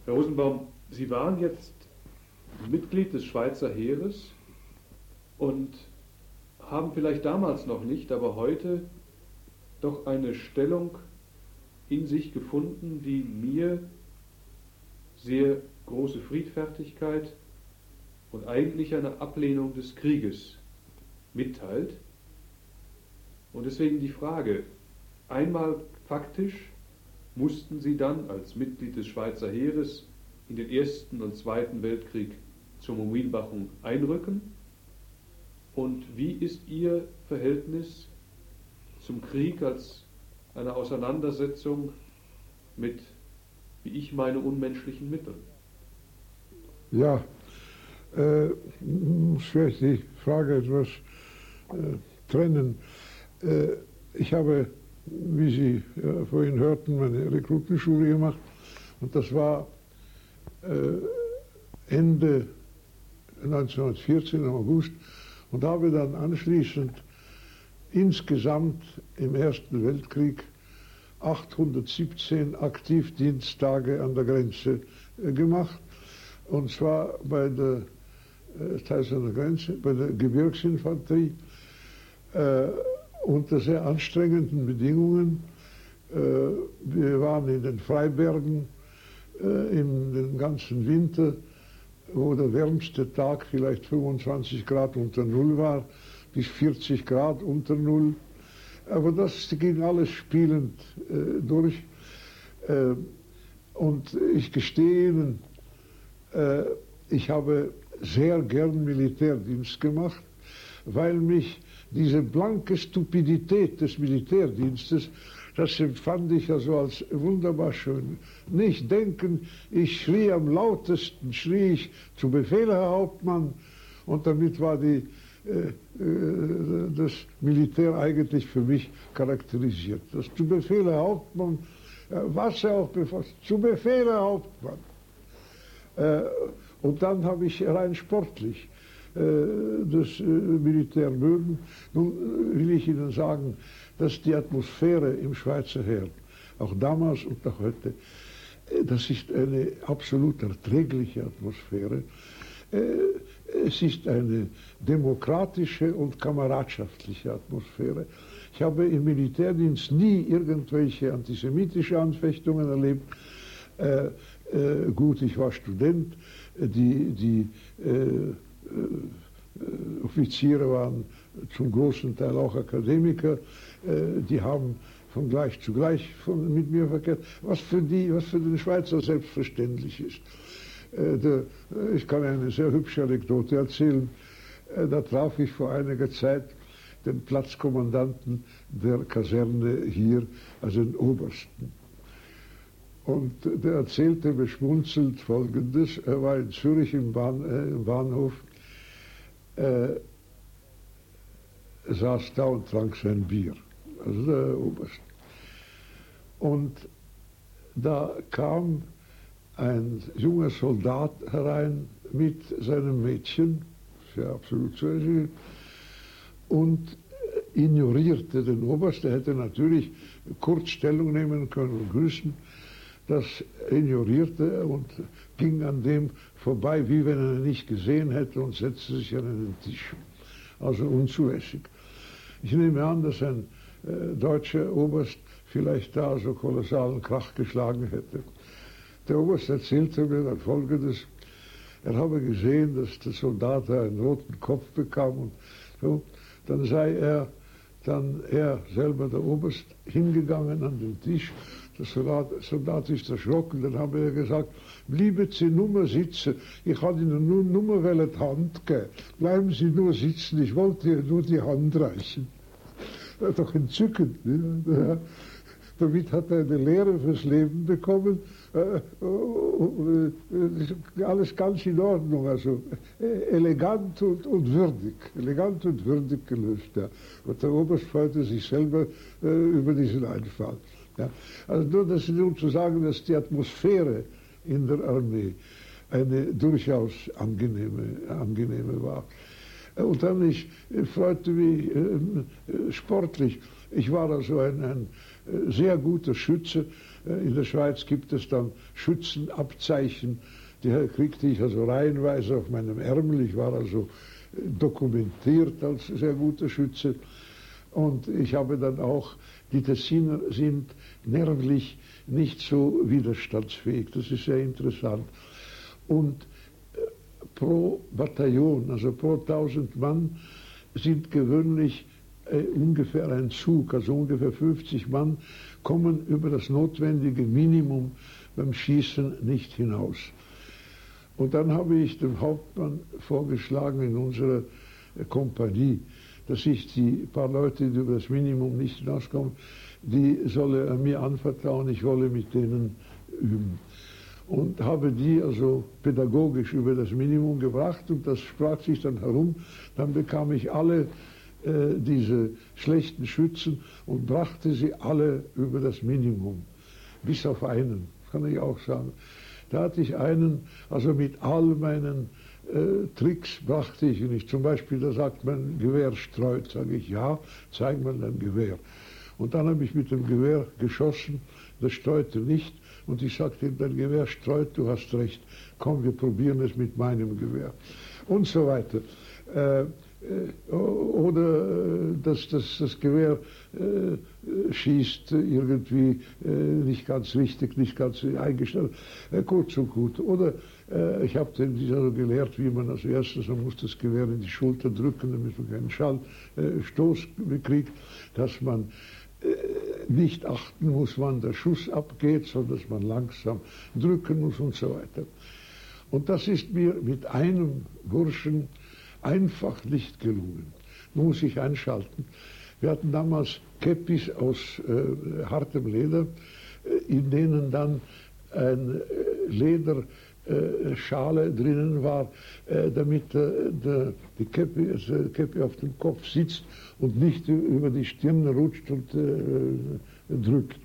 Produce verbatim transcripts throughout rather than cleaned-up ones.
Herr Rosenbaum, Sie waren jetzt Mitglied des Schweizer Heeres und haben vielleicht damals noch nicht, aber heute doch eine Stellung in sich gefunden, die mir sehr große Friedfertigkeit und eigentlich eine Ablehnung des Krieges mitteilt. Und deswegen die Frage, einmal faktisch mussten Sie dann als Mitglied des Schweizer Heeres in den Ersten und Zweiten Weltkrieg zur Mobilmachung einrücken? Und wie ist Ihr Verhältnis zum Krieg als eine Auseinandersetzung mit, wie ich meine, unmenschlichen Mitteln? Ja, äh, muss vielleicht die Frage etwas äh, trennen. Äh, ich habe, wie Sie ja, vorhin hörten, meine Rekrutenschule gemacht und das war äh, Ende neunzehnhundertvierzehn im August und habe dann anschließend insgesamt im Ersten Weltkrieg achthundertsiebzehn Aktivdiensttage an der Grenze äh, gemacht. Und zwar bei der, äh, teils an der Grenze, bei der Gebirgsinfanterie, äh, unter sehr anstrengenden Bedingungen. Äh, wir waren in den Freibergen äh, in den ganzen Winter, wo der wärmste Tag vielleicht fünfundzwanzig Grad unter Null war, bis vierzig Grad unter Null. Aber das ging alles spielend äh, durch. Äh, und ich gestehe Ihnen, äh, ich habe sehr gern Militärdienst gemacht, weil mich diese blanke Stupidität des Militärdienstes, das empfand ich also als wunderbar schön. Nicht denken, ich schrie am lautesten, schrie ich zu Befehl, Herr Hauptmann, und damit war die, äh, äh, das Militär eigentlich für mich charakterisiert. Das zu Befehl, Herr Hauptmann, äh, was er auch befasst, zu Befehl, Herr Hauptmann. Äh, und dann habe ich rein sportlich äh, das äh, Militär mögen. Nun äh, will ich Ihnen sagen, dass die Atmosphäre im Schweizer Heer, auch damals und auch heute, äh, das ist eine absolut erträgliche Atmosphäre. Äh, es ist eine demokratische und kameradschaftliche Atmosphäre. Ich habe im Militärdienst nie irgendwelche antisemitische Anfechtungen erlebt. Äh, äh, gut, ich war Student, die, die äh, äh, Offiziere waren zum großen Teil auch Akademiker, äh, die haben von gleich zu gleich von, mit mir verkehrt, was für, die, was für den Schweizer selbstverständlich ist. Äh, der, ich kann eine sehr hübsche Anekdote erzählen. Äh, da traf ich vor einiger Zeit den Platzkommandanten der Kaserne hier, also den Obersten. Und der erzählte beschmunzelt Folgendes: Er war in Zürich im, Bahn, äh, im Bahnhof, äh, saß da und trank sein Bier, also der Oberst. Und da kam ein junger Soldat herein mit seinem Mädchen, sehr absolut zu erzielen, und ignorierte den Oberst. Er hätte natürlich kurz Stellung nehmen können und grüßen. Das ignorierte er und ging an dem vorbei, wie wenn er ihn nicht gesehen hätte, und setzte sich an einen Tisch. Also unzulässig. Ich nehme an, dass ein äh, deutscher Oberst vielleicht da so kolossalen Krach geschlagen hätte. Der Oberst erzählte mir dann Folgendes: Er habe gesehen, dass der Soldat einen roten Kopf bekam und so. Dann sei er, dann er selber, der Oberst, hingegangen an den Tisch. Der Soldat, Soldat ist erschrocken, dann habe er gesagt: Bleiben Sie nur sitzen, ich habe Ihnen nur, nur die Hand geben. Bleiben Sie nur sitzen, ich wollte Ihnen nur die Hand reichen. Das ist doch entzückend. Ne? Damit hat er eine Lehre fürs Leben bekommen. Äh, äh, alles ganz in Ordnung, also äh, elegant und, und würdig. Elegant und würdig gelöst. Ja. Und der Oberst freute sich selber äh, über diesen Einfall. Ja. Also nur, das, nur zu sagen, dass die Atmosphäre in der Armee eine durchaus angenehme, angenehme war. Und dann, ich freute mich äh, sportlich. Ich war also ein, ein sehr guter Schütze. In der Schweiz gibt es dann Schützenabzeichen, die kriegte ich also reihenweise auf meinem Ärmel. Ich war also dokumentiert als sehr guter Schütze. Und ich habe dann auch, die Tessiner sind nervlich nicht so widerstandsfähig. Das ist sehr interessant. Und pro Bataillon, also pro tausend Mann, sind gewöhnlich äh, ungefähr ein Zug, also ungefähr fünfzig Mann, kommen über das notwendige Minimum beim Schießen nicht hinaus. Und dann habe ich dem Hauptmann vorgeschlagen in unserer äh, Kompanie, dass ich die paar Leute, die über das Minimum nicht hinauskommen, die solle er mir anvertrauen, ich wolle mit denen üben. Und habe die also pädagogisch über das Minimum gebracht und das sprach sich dann herum. Dann bekam ich alle äh, diese schlechten Schützen und brachte sie alle über das Minimum, bis auf einen, kann ich auch sagen. Da hatte ich einen, also mit all meinen äh, Tricks brachte ich ihn nicht. Zum Beispiel, da sagt man, Gewehr streut, sage ich, ja, zeig mal dein Gewehr. Und dann habe ich mit dem Gewehr geschossen, das streute nicht. Und ich sagte ihm, dein Gewehr streut, du hast recht, komm, wir probieren es mit meinem Gewehr. Und so weiter. Äh, äh, oder äh, dass das, das Gewehr äh, schießt irgendwie äh, nicht ganz richtig, nicht ganz eingestellt. Äh, kurz und gut. Oder äh, ich habe den also gelehrt, wie man als erstes, man muss das Gewehr in die Schulter drücken, damit man keinen Schallstoß äh, bekriegt, dass man nicht achten muss, wann der Schuss abgeht, sondern dass man langsam drücken muss und so weiter. Und das ist mir mit einem Burschen einfach nicht gelungen. Nun muss ich einschalten. Wir hatten damals Käppis aus äh, hartem Leder, äh, in denen dann ein äh, Lederschale äh, drinnen war, äh, damit äh, der, die Käppi, also Käppi auf dem Kopf sitzt und nicht über die Stirn rutscht und äh, drückt.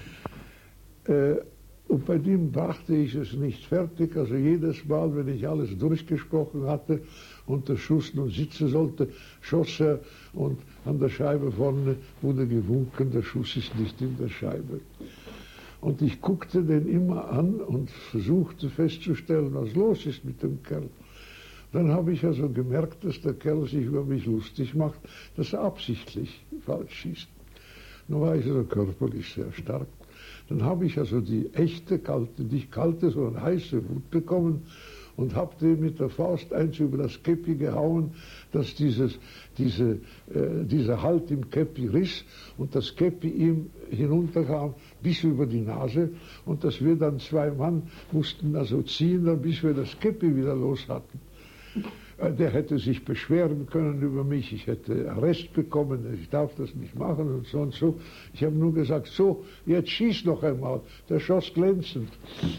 Äh, und bei dem brachte ich es nicht fertig, also jedes Mal, wenn ich alles durchgesprochen hatte und der Schuss nun sitzen sollte, schoss er und an der Scheibe vorne wurde gewunken, der Schuss ist nicht in der Scheibe. Und ich guckte den immer an und versuchte festzustellen, was los ist mit dem Kerl. Dann habe ich also gemerkt, dass der Kerl sich über mich lustig macht, dass er absichtlich falsch schießt. Nun war ich also körperlich sehr stark. Dann habe ich also die echte, kalte, nicht kalte, sondern heiße Wut bekommen und habe den mit der Faust eins über das Käppi gehauen, dass dieses, diese, äh, dieser Halt im Käppi riss und das Käppi ihm hinunterkam bis über die Nase und dass wir dann zwei Mann mussten also ziehen, dann bis wir das Käppi wieder los hatten. Der hätte sich beschweren können über mich, ich hätte Arrest bekommen, ich darf das nicht machen und so und so. Ich habe nur gesagt, so, jetzt schieß noch einmal. Der schoss glänzend.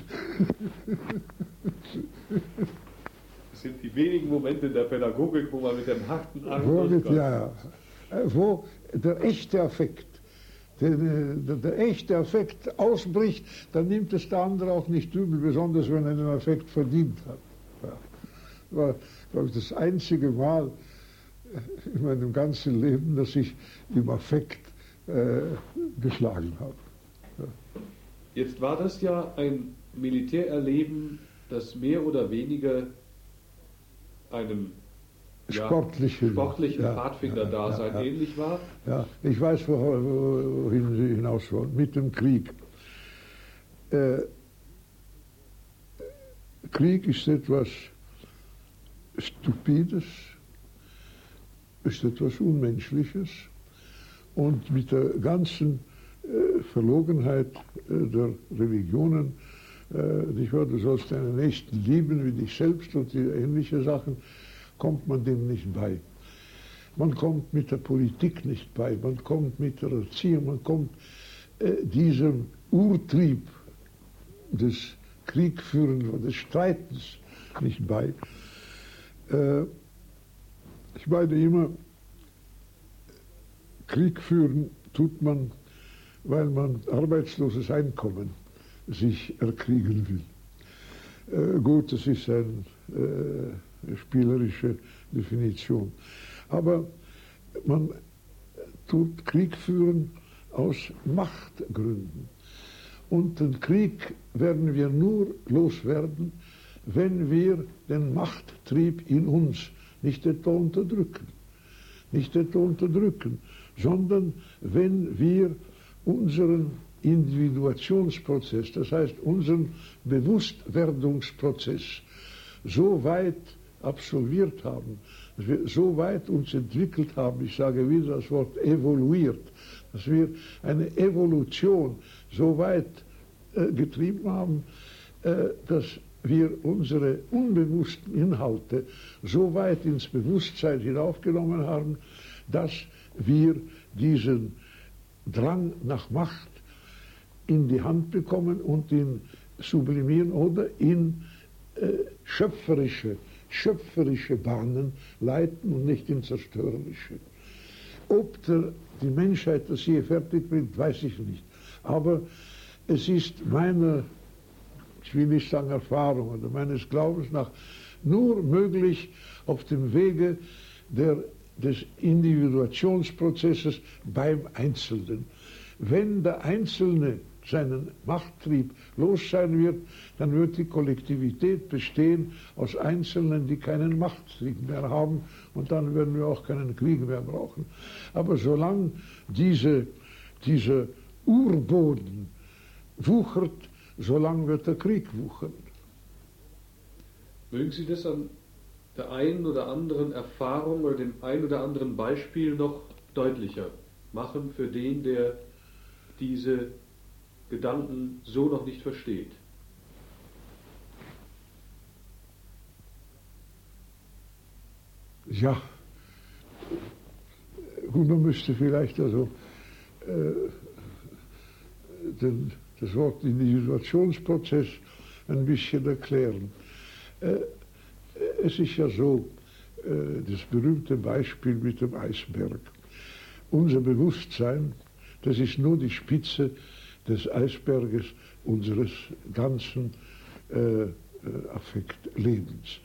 Das sind die wenigen Momente der Pädagogik, wo man mit dem harten Arm ja, wo der echte Affekt, der, der, der echte Affekt ausbricht, dann nimmt es der andere auch nicht übel, besonders wenn er den Affekt verdient hat. Ja. War, glaube ich, das einzige Mal in meinem ganzen Leben, dass ich im Affekt äh, geschlagen habe. Ja. Jetzt war das ja ein Militärerleben, das mehr oder weniger einem ja, sportlichen, sportlichen ja, Pfadfinder-Dasein ja, ja, ähnlich war. Ja, ich weiß, wohin Sie hinaus wollen, mit dem Krieg. Äh, Krieg ist etwas Stupides, ist etwas Unmenschliches und mit der ganzen äh, Verlogenheit äh, der Religionen, äh, nicht wahr, du sollst deinen Nächsten lieben wie dich selbst und die ähnliche Sachen, kommt man dem nicht bei. Man kommt mit der Politik nicht bei, man kommt mit der Erziehung, man kommt äh, diesem Urtrieb des Kriegführens, des Streitens nicht bei. Ich meine immer, Krieg führen tut man, weil man arbeitsloses Einkommen sich erkriegen will. Gut, das ist eine äh, spielerische Definition. Aber man tut Krieg führen aus Machtgründen. Und den Krieg werden wir nur loswerden, wenn wir den Machttrieb in uns nicht etwa unterdrücken, nicht etwa unterdrücken, sondern wenn wir unseren Individuationsprozess, das heißt unseren Bewusstwerdungsprozess so weit absolviert haben, dass wir so weit uns entwickelt haben, ich sage wieder das Wort evoluiert, dass wir eine Evolution so weit äh, getrieben haben, äh, dass wir unsere unbewussten Inhalte so weit ins Bewusstsein hinaufgenommen haben, dass wir diesen Drang nach Macht in die Hand bekommen und ihn sublimieren oder in äh, schöpferische, schöpferische Bahnen leiten und nicht in zerstörerische. Ob der, die Menschheit das je fertig bringt, weiß ich nicht. Aber es ist meiner, ich will nicht sagen Erfahrung oder meines Glaubens nach, nur möglich auf dem Wege der, des Individuationsprozesses beim Einzelnen. Wenn der Einzelne seinen Machttrieb los sein wird, dann wird die Kollektivität bestehen aus Einzelnen, die keinen Machttrieb mehr haben, und dann werden wir auch keinen Krieg mehr brauchen. Aber solange diese, dieser Urboden wuchert, solange wird der Krieg wuchern. Mögen Sie das an der einen oder anderen Erfahrung oder dem einen oder anderen Beispiel noch deutlicher machen für den, der diese Gedanken so noch nicht versteht? Ja, gut, man müsste vielleicht also äh, den, das Wort Individuationsprozess ein bisschen erklären. Äh, es ist ja so, äh, das berühmte Beispiel mit dem Eisberg. Unser Bewusstsein, das ist nur die Spitze des Eisberges unseres ganzen äh, Affektlebens.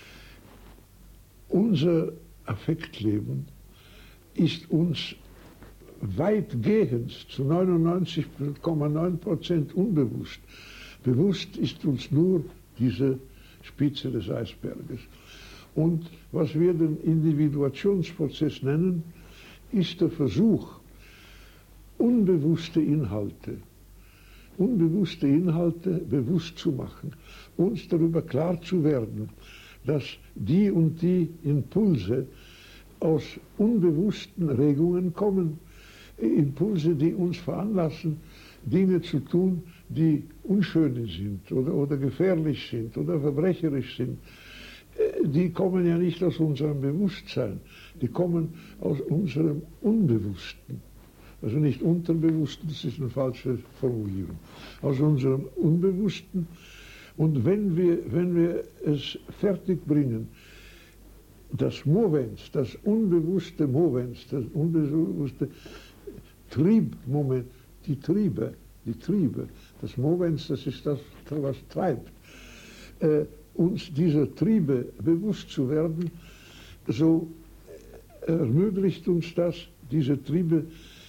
Unser Affektleben ist uns weitgehend zu neunundneunzig Komma neun Prozent unbewusst. Bewusst ist uns nur diese Spitze des Eisberges. Und was wir den Individuationsprozess nennen, ist der Versuch, unbewusste Inhalte, unbewusste Inhalte bewusst zu machen, uns darüber klar zu werden, dass die und die Impulse aus unbewussten Regungen kommen, Impulse, die uns veranlassen, Dinge zu tun, die unschön sind oder, oder gefährlich sind oder verbrecherisch sind. Die kommen ja nicht aus unserem Bewusstsein, die kommen aus unserem Unbewussten. Also nicht Unterbewussten, das ist eine falsche Formulierung. Aus unserem Unbewussten. Und wenn wir, wenn wir es fertigbringen, das Movens, das unbewusste Movens, das unbewusste Triebmoment, die Triebe, die Triebe, das Movens, das ist das, was treibt, äh, uns dieser Triebe bewusst zu werden, so ermöglicht uns das, diese Triebe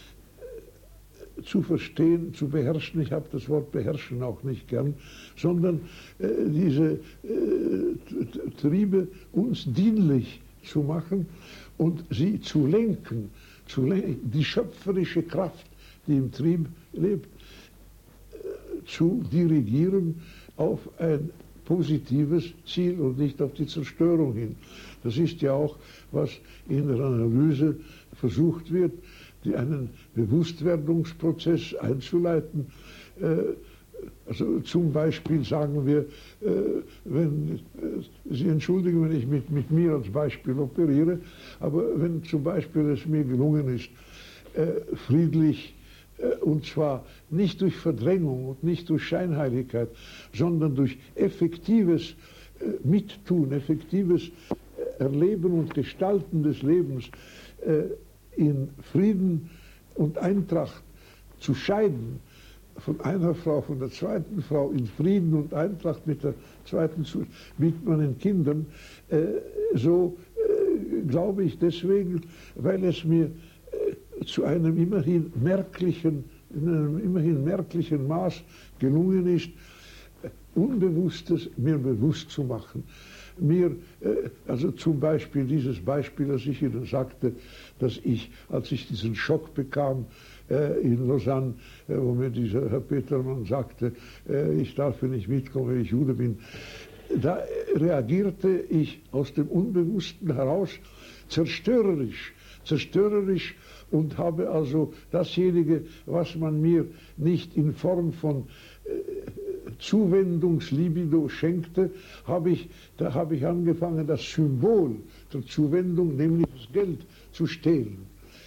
zu verstehen, zu beherrschen. Ich habe das Wort beherrschen auch nicht gern, sondern äh, diese äh, Triebe uns dienlich zu machen und sie zu lenken, zu lenken, die schöpferische Kraft, die im Trieb lebt, äh, zu dirigieren auf ein positives Ziel und nicht auf die Zerstörung hin. Das ist ja auch, was in der Analyse versucht wird, die einen Bewusstwerdungsprozess einzuleiten. Also zum Beispiel sagen wir, wenn, Sie entschuldigen, wenn ich mit, mit mir als Beispiel operiere, aber wenn zum Beispiel es mir gelungen ist, friedlich, und zwar nicht durch Verdrängung und nicht durch Scheinheiligkeit, sondern durch effektives Mittun, effektives Erleben und Gestalten des Lebens in Frieden und Eintracht zu scheiden, von einer Frau, von der zweiten Frau, in Frieden und Eintracht mit der zweiten, mit meinen Kindern, äh, so äh, glaube ich deswegen, weil es mir äh, zu einem immerhin merklichen in einem immerhin merklichen Maß gelungen ist, Unbewusstes mir bewusst zu machen. Mir, äh, also zum Beispiel dieses Beispiel, das ich Ihnen sagte, dass ich, als ich diesen Schock bekam äh, in Lausanne, äh, wo mir dieser Herr Petermann sagte, äh, ich darf nicht mitkommen, wenn ich Jude bin, da reagierte ich aus dem Unbewussten heraus zerstörerisch, zerstörerisch und habe also dasjenige, was man mir nicht in Form von äh, Zuwendungslibido schenkte, habe ich, da habe ich angefangen, das Symbol der Zuwendung, nämlich das Geld, zu stehlen.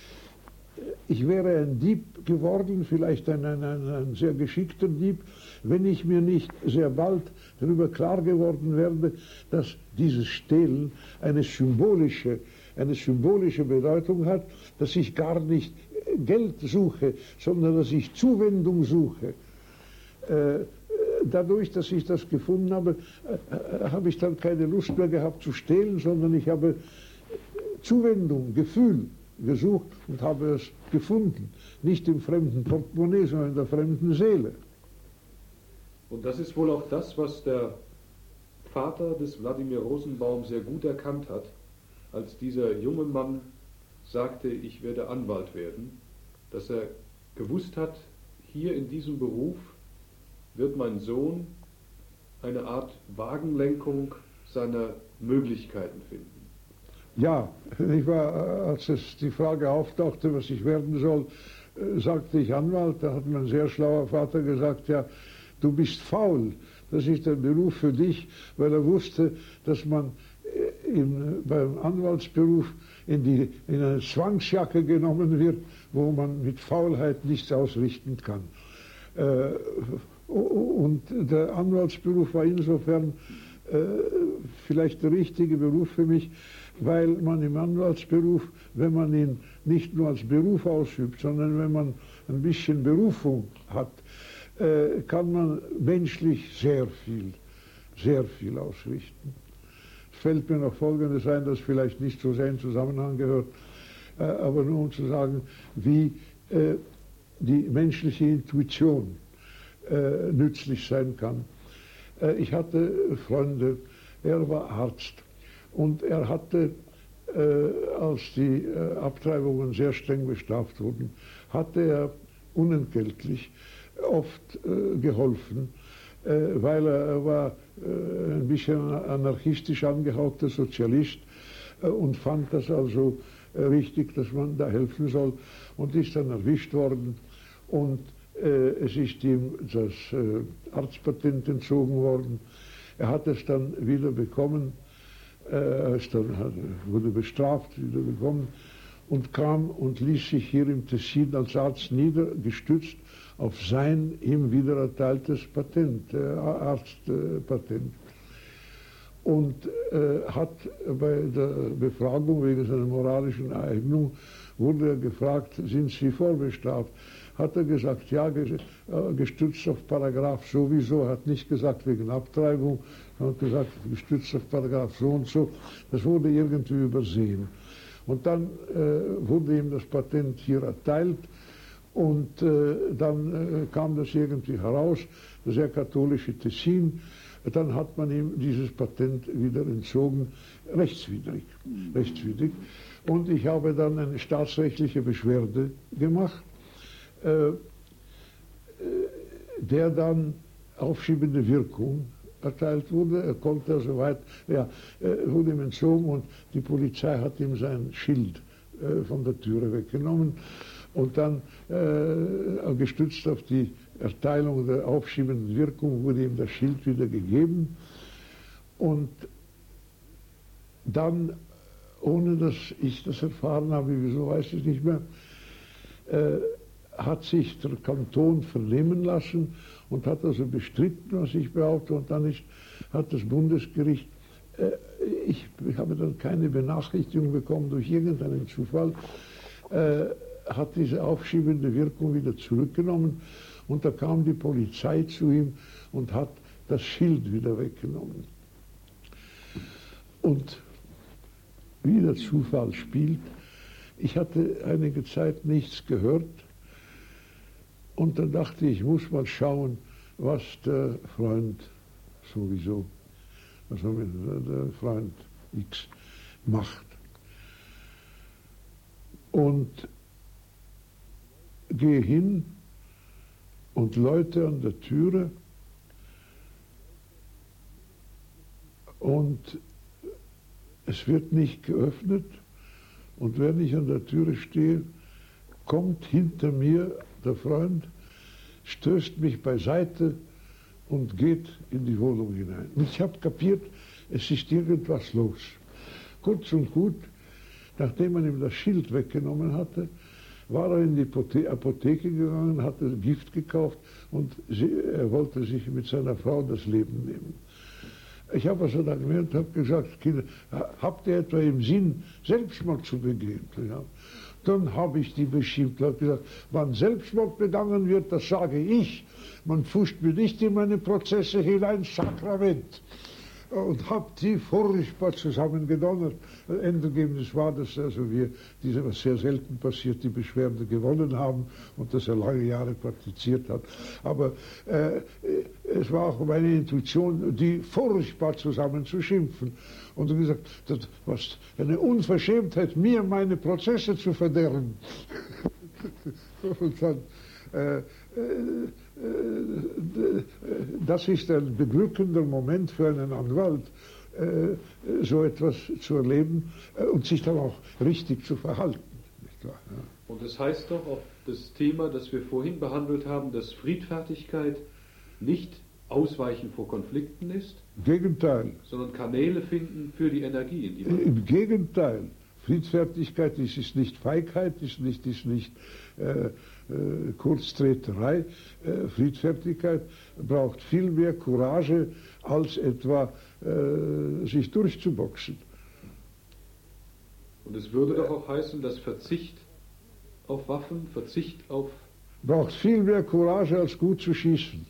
Ich wäre ein Dieb geworden, vielleicht ein, ein, ein, ein sehr geschickter Dieb, wenn ich mir nicht sehr bald darüber klar geworden wäre, dass dieses Stehlen eine symbolische, eine symbolische Bedeutung hat, dass ich gar nicht Geld suche, sondern dass ich Zuwendung suche. Äh, Dadurch, dass ich das gefunden habe, äh, habe ich dann keine Lust mehr gehabt zu stehlen, sondern ich habe Zuwendung, Gefühl gesucht und habe es gefunden. Nicht im fremden Portemonnaie, sondern in der fremden Seele. Und das ist wohl auch das, was der Vater des Wladimir Rosenbaum sehr gut erkannt hat, als dieser junge Mann sagte, ich werde Anwalt werden, dass er gewusst hat, hier in diesem Beruf wird mein Sohn eine Art Wagenlenkung seiner Möglichkeiten finden. Ja, ich war, als es die Frage auftauchte, was ich werden soll, sagte ich Anwalt. Da hat mein sehr schlauer Vater gesagt, ja, du bist faul, das ist der Beruf für dich, weil er wusste, dass man in, beim Anwaltsberuf in, die, in eine Zwangsjacke genommen wird, wo man mit Faulheit nichts ausrichten kann. Äh, Und der Anwaltsberuf war insofern äh, vielleicht der richtige Beruf für mich, weil man im Anwaltsberuf, wenn man ihn nicht nur als Beruf ausübt, sondern wenn man ein bisschen Berufung hat, äh, kann man menschlich sehr viel, sehr viel ausrichten. Es fällt mir noch Folgendes ein, das vielleicht nicht so sehr in Zusammenhang gehört, äh, aber nur um zu sagen, wie äh, die menschliche Intuition Äh, nützlich sein kann. Äh, ich hatte Freunde, er war Arzt und er hatte, äh, als die äh, Abtreibungen sehr streng bestraft wurden, hatte er unentgeltlich oft äh, geholfen, äh, weil er, er war äh, ein bisschen anarchistisch angehauchter Sozialist äh, und fand das also äh, richtig, dass man da helfen soll und ist dann erwischt worden und es ist ihm das äh, Arztpatent entzogen worden. Er hat es dann wieder bekommen, äh, es dann hat, wurde bestraft, wieder bekommen und kam und ließ sich hier im Tessin als Arzt niedergestützt auf sein ihm wieder erteiltes Patent, äh, Arztpatent. Und äh, hat bei der Befragung wegen seiner moralischen Eignung, wurde er gefragt, sind Sie vorbestraft? Hat er gesagt, ja, gestützt auf Paragraph sowieso, er hat nicht gesagt wegen Abtreibung, er hat gesagt, gestützt auf Paragraph so und so, das wurde irgendwie übersehen. Und dann äh, wurde ihm das Patent hier erteilt und äh, dann äh, kam das irgendwie heraus, das sehr katholische Tessin, dann hat man ihm dieses Patent wieder entzogen, rechtswidrig, rechtswidrig. Und ich habe dann eine staatsrechtliche Beschwerde gemacht, Äh, der dann aufschiebende Wirkung erteilt wurde. Er konnte also weit, ja, wurde ihm entzogen und die Polizei hat ihm sein Schild äh, von der Türe weggenommen und dann äh, gestützt auf die Erteilung der aufschiebenden Wirkung wurde ihm das Schild wieder gegeben und dann, ohne dass ich das erfahren habe, wieso weiß ich nicht mehr, äh, hat sich der Kanton vernehmen lassen und hat also bestritten, was ich behaupte, und dann ist, hat das Bundesgericht, äh, ich, ich habe dann keine Benachrichtigung bekommen durch irgendeinen Zufall, äh, hat diese aufschiebende Wirkung wieder zurückgenommen und da kam die Polizei zu ihm und hat das Schild wieder weggenommen. Und wie der Zufall spielt, ich hatte einige Zeit nichts gehört. Und dann dachte ich, ich muss mal schauen, was der Freund sowieso, was der Freund X macht. Und gehe hin und läute an der Türe und es wird nicht geöffnet. Und wenn ich an der Türe stehe, kommt hinter mir der Freund, stößt mich beiseite und geht in die Wohnung hinein. Und ich habe kapiert, es ist irgendwas los. Kurz und gut, nachdem man ihm das Schild weggenommen hatte, war er in die Apotheke gegangen, hatte Gift gekauft und sie, er wollte sich mit seiner Frau das Leben nehmen. Ich habe also dann gemerkt, habe gesagt, Kinder, habt ihr etwa im Sinn, Selbstmord zu begehen? Ja. Dann habe ich die beschimpft, habe gesagt, wann Selbstmord begangen wird, das sage ich. Man pfuscht mir nicht in meine Prozesse hinein, Sakrament. Und habe die furchtbar zusammengedonnert. Endergebnis war, dass also wir, diese, was sehr selten passiert, die Beschwerde gewonnen haben und dass er lange Jahre praktiziert hat. Aber äh, es war auch meine Intuition, die furchtbar zusammenzuschimpfen. Und dann gesagt, das was eine Unverschämtheit, mir meine Prozesse zu verderben. Und dann äh, das ist ein beglückender Moment für einen Anwalt, so etwas zu erleben und sich dann auch richtig zu verhalten. Nicht wahr? Ja. Und das heißt doch auf das Thema, das wir vorhin behandelt haben, dass Friedfertigkeit nicht Ausweichen vor Konflikten ist, Gegenteil. Sondern Kanäle finden für die Energie in die Welt. Im Gegenteil. Friedfertigkeit ist, ist nicht Feigheit, ist nicht, ist nicht äh, äh, Kurztreterei. Äh, Friedfertigkeit braucht viel mehr Courage, als etwa äh, sich durchzuboxen. Und es würde doch auch heißen, dass Verzicht auf Waffen, Verzicht auf... Braucht viel mehr Courage, als gut zu schießen.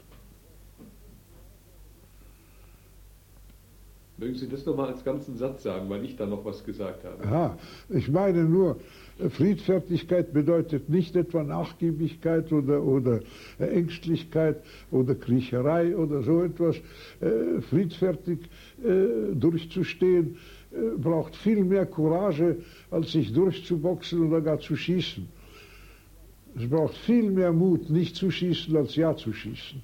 Mögen Sie das nochmal als ganzen Satz sagen, weil ich da noch was gesagt habe? Aha, ich meine nur, Friedfertigkeit bedeutet nicht etwa Nachgiebigkeit oder, oder Ängstlichkeit oder Kriecherei oder so etwas. Äh, friedfertig äh, durchzustehen äh, braucht viel mehr Courage, als sich durchzuboxen oder gar zu schießen. Es braucht viel mehr Mut, nicht zu schießen, als ja zu schießen.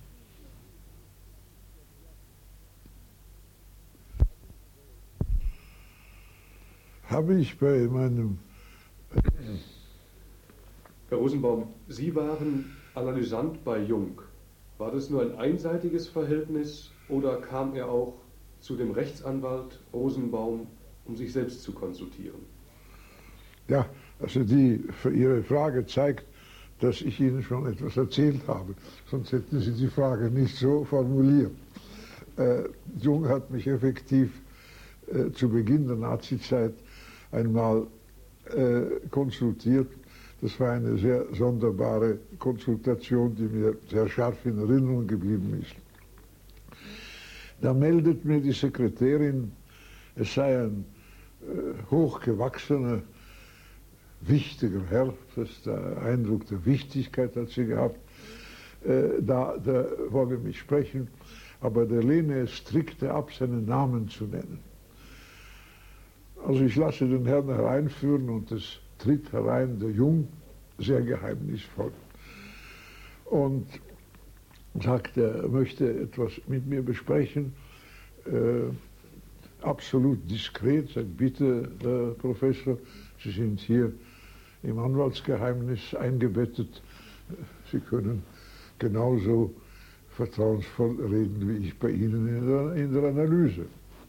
Habe ich bei meinem... Herr Rosenbaum, Sie waren Analysant bei Jung. War das nur ein einseitiges Verhältnis oder kam er auch zu dem Rechtsanwalt Rosenbaum, um sich selbst zu konsultieren? Ja, also die, für Ihre Frage zeigt, dass ich Ihnen schon etwas erzählt habe. Sonst hätten Sie die Frage nicht so formuliert. Äh, Jung hat mich effektiv äh, zu Beginn der Nazizeit einmal äh, konsultiert. Das war eine sehr sonderbare Konsultation, die mir sehr scharf in Erinnerung geblieben ist. Da meldet mir die Sekretärin, es sei ein äh, hochgewachsener, wichtiger Herr, das ist der Eindruck der Wichtigkeit hat sie gehabt, äh, da, da wolle mich sprechen, aber der lehne es strikte ab, seinen Namen zu nennen. Also ich lasse den Herrn hereinführen und es tritt herein der Jung, sehr geheimnisvoll. Und sagt, er möchte etwas mit mir besprechen, äh, absolut diskret, sagt, bitte, Herr Professor, Sie sind hier im Anwaltsgeheimnis eingebettet, Sie können genauso vertrauensvoll reden wie ich bei Ihnen in der, in der Analyse.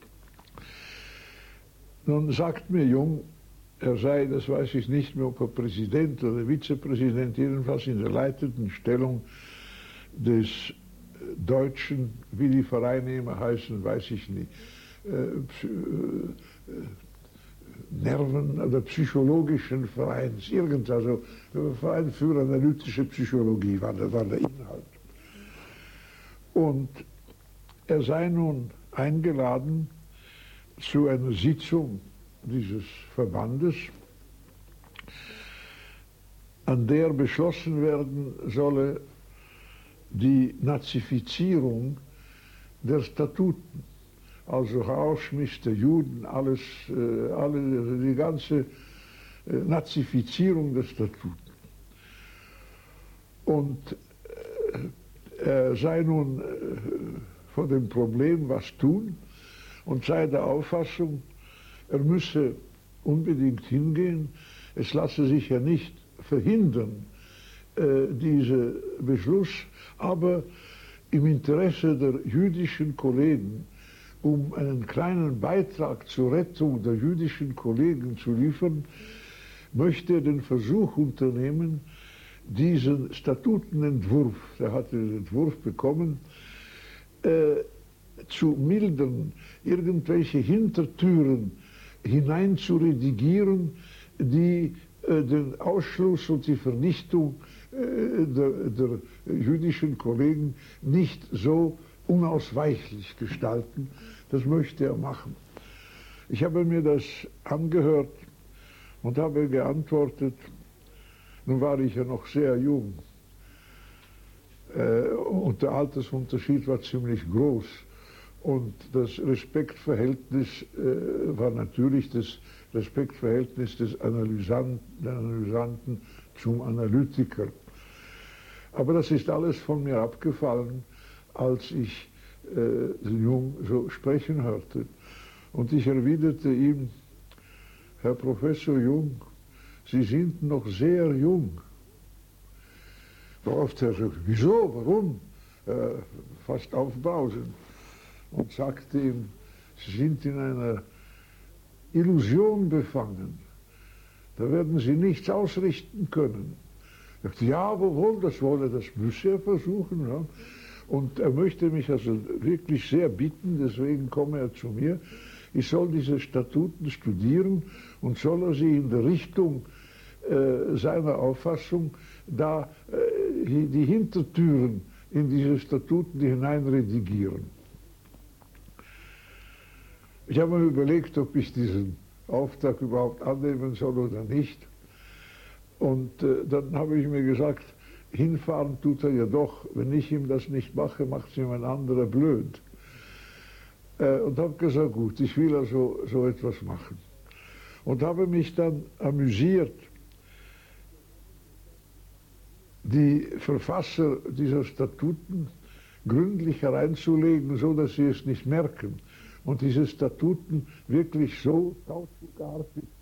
Nun sagt mir Jung, er sei, das weiß ich nicht mehr, ob er Präsident oder Vizepräsident, jedenfalls in der leitenden Stellung des Deutschen, wie die Vereine immer heißen, weiß ich nicht, äh, Nerven- oder psychologischen Vereins, irgend, also Verein für analytische Psychologie war der, war der Inhalt. Und er sei nun eingeladen zu einer Sitzung dieses Verbandes, an der beschlossen werden solle, die Nazifizierung der Statuten, also Rausschmiss der Juden, alles, äh, alle, die ganze äh, Nazifizierung der Statuten. Und äh, er sei nun äh, vor dem Problem, was tun, und sei der Auffassung, er müsse unbedingt hingehen, es lasse sich ja nicht verhindern, äh, dieser Beschluss, aber im Interesse der jüdischen Kollegen, um einen kleinen Beitrag zur Rettung der jüdischen Kollegen zu liefern, möchte er den Versuch unternehmen, diesen Statutenentwurf, der hatte den Entwurf bekommen, äh, zu mildern, irgendwelche Hintertüren hinein zu redigieren, die äh, den Ausschluss und die Vernichtung äh, der, der jüdischen Kollegen nicht so unausweichlich gestalten. Das möchte er machen. Ich habe mir das angehört und habe geantwortet, nun war ich ja noch sehr jung äh, und der Altersunterschied war ziemlich groß. Und das Respektverhältnis äh, war natürlich das Respektverhältnis des Analysanten, der Analysanten zum Analytiker. Aber das ist alles von mir abgefallen, als ich äh, den Jung so sprechen hörte. Und ich erwiderte ihm, Herr Professor Jung, Sie sind noch sehr jung. Worauf er sagte, wieso, warum? Äh, fast aufbrausend. Und sagte ihm, Sie sind in einer Illusion befangen. Da werden Sie nichts ausrichten können. Ich sagte, ja, aber wohl, das wolle, das müsse er versuchen. Ja. Und er möchte mich also wirklich sehr bitten, deswegen komme er zu mir, ich soll diese Statuten studieren und soll er sie in der Richtung äh, seiner Auffassung da äh, die Hintertüren in diese Statuten hineinredigieren. Ich habe mir überlegt, ob ich diesen Auftrag überhaupt annehmen soll oder nicht. Und äh, dann habe ich mir gesagt, hinfahren tut er ja doch. Wenn ich ihm das nicht mache, macht es ihm ein anderer blöd. Äh, und habe gesagt, gut, ich will also so etwas machen. Und habe mich dann amüsiert, die Verfasser dieser Statuten gründlich hereinzulegen, so dass sie es nicht merken. Und diese Statuten wirklich so tauschartig